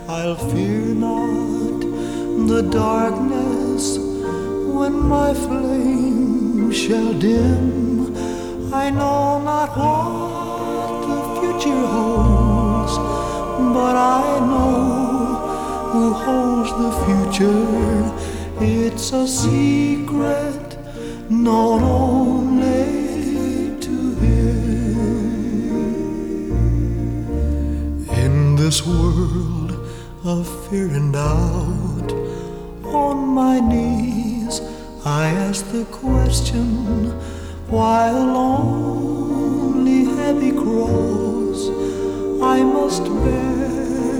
I'll fear not the darkness when my flame shall dim. I know not what the future holds, but I know who holds the future. It's a secret known only to Him. In this world of fear and doubt, on my knees I ask the question, why a lonely heavy cross I must bear.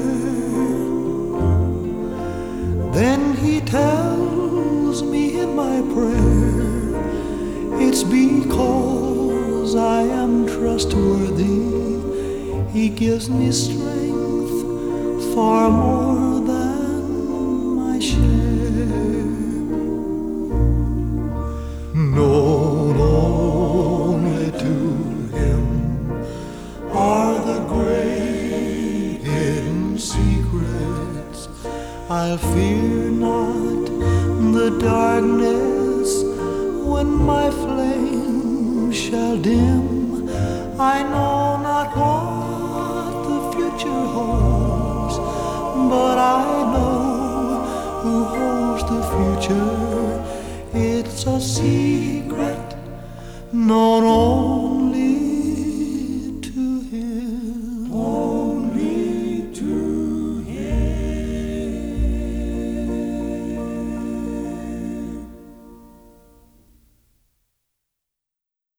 Then He tells me in my prayer, it's because I am trustworthy. He gives me strength far more than my share. Known only to Him are the great hidden secrets. I'll fear not the darkness when my flame shall dim. I know not what the future holds, but I know who holds the future. It's a secret known only